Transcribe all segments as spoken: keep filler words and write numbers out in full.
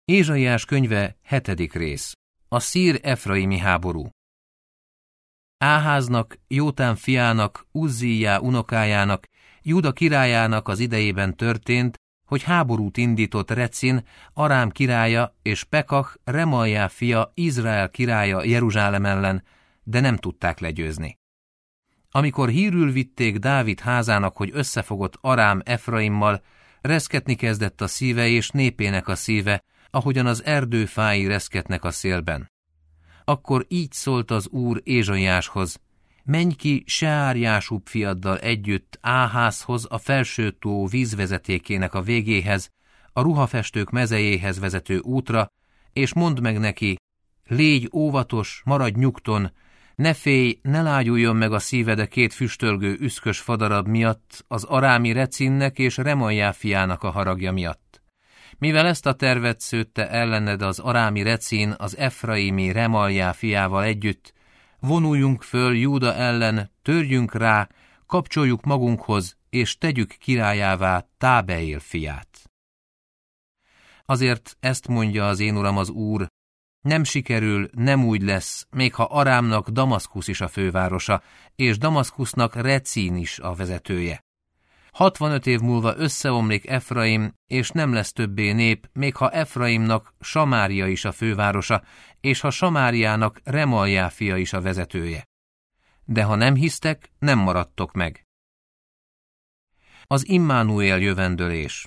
Ézsaiás könyve, hetedik rész. A szír-efraimi háború. Áháznak, Jótám fiának, Uzzíjá unokájának, Júda királyának az idejében történt, hogy háborút indított Recin, Arám királya, és Pekah, Remaljá fia, Izrael királya Jeruzsálem ellen, de nem tudták legyőzni. Amikor hírül vitték Dávid házának, hogy összefogott Arám Efraimmal, reszketni kezdett a szíve és népének a szíve, ahogyan az erdőfái reszketnek a szélben. Akkor így szólt az Úr Ézsaiáshoz: menj ki Seár-Jásub fiaddal együtt Áházhoz, a felső tó vízvezetékének a végéhez, a ruhafestők mezejéhez vezető útra, és mondd meg neki: légy óvatos, maradj nyugton, ne félj, ne lágyuljon meg a szíved a két füstölgő üszkös fadarab miatt, az arámi Recinnek és Remaljá fiának a haragja miatt. Mivel ezt a tervet szőtte ellened az arámi Recin az efraimi Remaljá fiával együtt, vonuljunk föl Júda ellen, törjünk rá, kapcsoljuk magunkhoz, és tegyük királyává Tábeél fiát. Azért ezt mondja az én uram az Úr: nem sikerül, nem úgy lesz, még ha Arámnak Damaszkusz is a fővárosa, és Damaszkusznak Recin is a vezetője. Hatvanöt év múlva összeomlik Efraim, és nem lesz többé nép, még ha Efraimnak Samária is a fővárosa, és ha Samáriának Remaljá fia is a vezetője. De ha nem hisztek, nem maradtok meg. Az Immanuel jövendölés.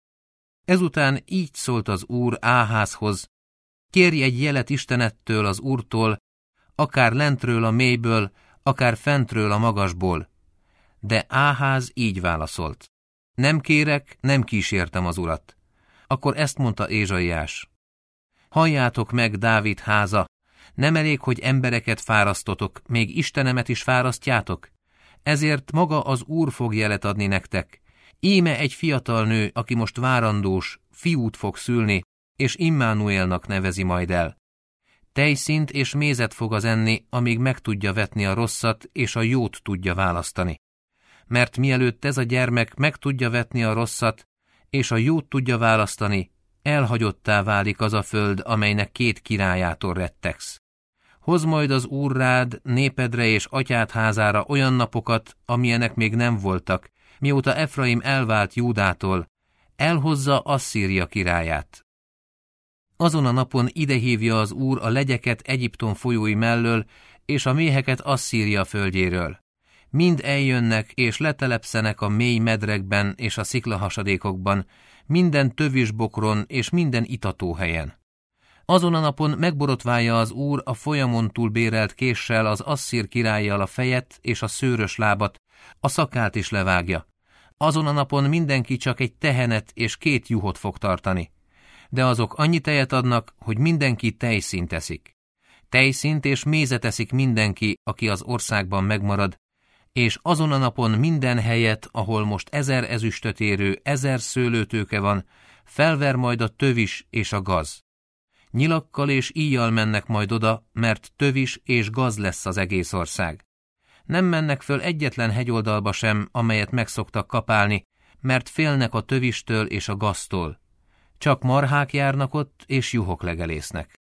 Ezután így szólt az Úr Áházhoz: kérj egy jelet Istenettől, az Úrtól, akár lentről a mélyből, akár fentről a magasból. De Áház így válaszolt: nem kérek, nem kísértem az Urat. Akkor ezt mondta Ézsaiás: halljátok meg, Dávid háza, nem elég, hogy embereket fárasztotok, még Istenemet is fárasztjátok? Ezért maga az Úr fog jelet adni nektek. Íme egy fiatal nő, aki most várandós, fiút fog szülni, és Immanuelnak nevezi majd el. Tejszínt és mézet fog az enni, amíg meg tudja vetni a rosszat, és a jót tudja választani. Mert mielőtt ez a gyermek meg tudja vetni a rosszat, és a jót tudja választani, elhagyottá válik az a föld, amelynek két királyától rettegsz. Hoz majd az Úr rád, népedre és atyád házára olyan napokat, amilyenek még nem voltak, mióta Efraim elvált Júdától, elhozza Asszíria királyát. Azon a napon idehívja az Úr a legyeket Egyiptom folyói mellől, és a méheket Asszíria földjéről. Mind eljönnek és letelepszenek a mély medrekben és a sziklahasadékokban, minden tövisbokron és minden itatóhelyen. Azon a napon megborotválja az Úr a folyamon túl bérelt késsel az asszír királlyal a fejet és a szőrös lábat, a szakát is levágja. Azon a napon mindenki csak egy tehenet és két juhot fog tartani. De azok annyi tejet adnak, hogy mindenki tejszínt eszik. Tejszínt és mézet eszik mindenki, aki az országban megmarad, és azon a napon minden helyet, ahol most ezer ezüstöt érő, ezer szőlőtőke van, felver majd a tövis és a gaz. Nyilakkal és íjjal mennek majd oda, mert tövis és gaz lesz az egész ország. Nem mennek föl egyetlen hegyoldalba sem, amelyet megszoktak kapálni, mert félnek a tövistől és a gaztól. Csak marhák járnak ott, és juhok legelésznek.